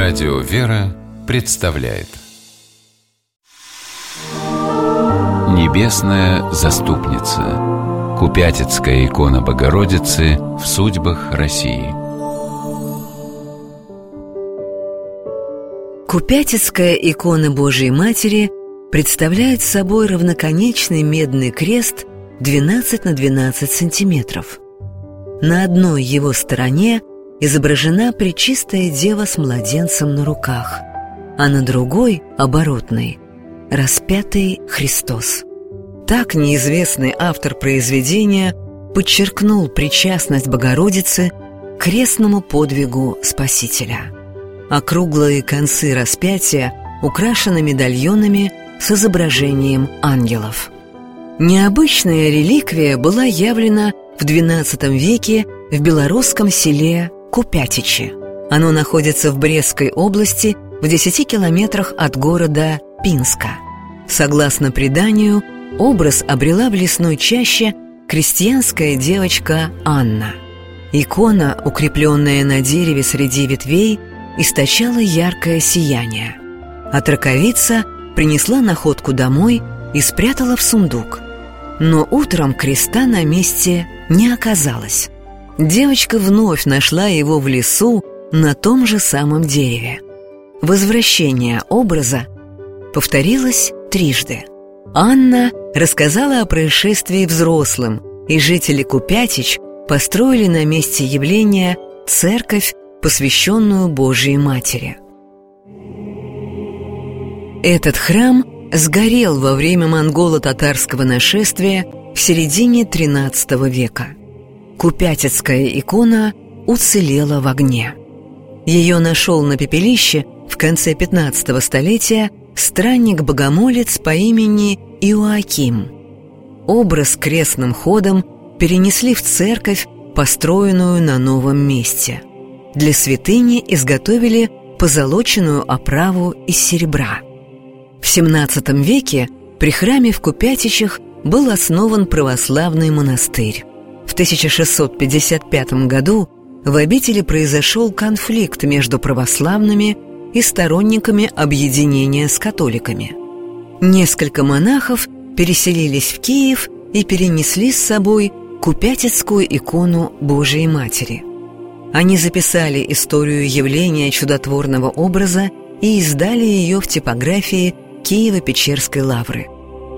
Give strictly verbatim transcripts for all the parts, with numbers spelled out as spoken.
Радио «Вера» представляет Небесная заступница. Купятицкая икона Богородицы в судьбах России. Купятицкая икона Божией Матери представляет собой равноконечный медный крест двенадцать на двенадцать сантиметров. На одной его стороне изображена Пречистая Дева с младенцем на руках, а на другой, оборотной, распятый Христос. Так неизвестный автор произведения подчеркнул причастность Богородицы к крестному подвигу Спасителя. Округлые концы распятия украшены медальонами с изображением ангелов. Необычная реликвия была явлена в двенадцатом веке в белорусском селе Купятичи. Оно находится в Брестской области в десяти километрах от города Пинска. Согласно преданию, образ обрела в лесной чаще крестьянская девочка Анна. Икона, укрепленная на дереве среди ветвей, источала яркое сияние. А траковица принесла находку домой и спрятала в сундук. Но утром креста на месте не оказалось. Девочка вновь нашла его в лесу на том же самом дереве. Возвращение образа повторилось трижды. Анна рассказала о происшествии взрослым, и жители Купятич построили на месте явления церковь, посвященную Божией Матери. Этот храм сгорел во время монголо-татарского нашествия в середине тринадцатого века. Купятицкая икона уцелела в огне. Ее нашел на пепелище в конце пятнадцатого столетия странник-богомолец по имени Иоаким. Образ крестным ходом перенесли в церковь, построенную на новом месте. Для святыни изготовили позолоченную оправу из серебра. В семнадцатом веке при храме в Купятичах был основан православный монастырь. В тысяча шестьсот пятьдесят пятом году в обители произошел конфликт между православными и сторонниками объединения с католиками. Несколько монахов переселились в Киев и перенесли с собой Купятицкую икону Божией Матери. Они записали историю явления чудотворного образа и издали ее в типографии Киево-Печерской лавры.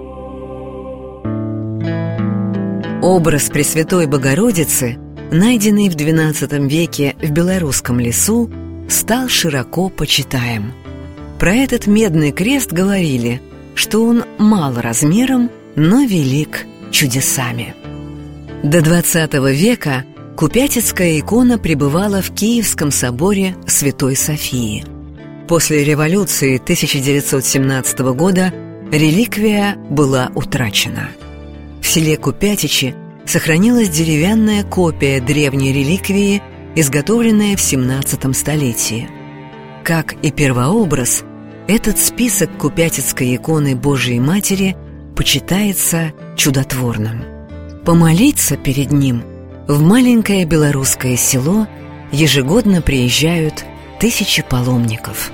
Образ Пресвятой Богородицы, найденный в двенадцатом веке в белорусском лесу, стал широко почитаем. Про этот медный крест говорили, что он мал размером, но велик чудесами. До двадцатого века Купятицкая икона пребывала в Киевском соборе Святой Софии. После революции тысяча девятьсот семнадцатого года реликвия была утрачена. В селе Купятичи сохранилась деревянная копия древней реликвии, изготовленная в семнадцатом столетии. Как и первообраз, этот список Купятицкой иконы Божией Матери почитается чудотворным. Помолиться перед ним в маленькое белорусское село ежегодно приезжают тысячи паломников.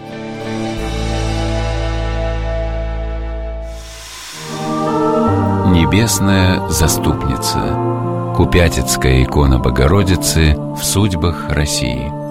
Небесная заступница. Купятицкая икона Богородицы в судьбах России.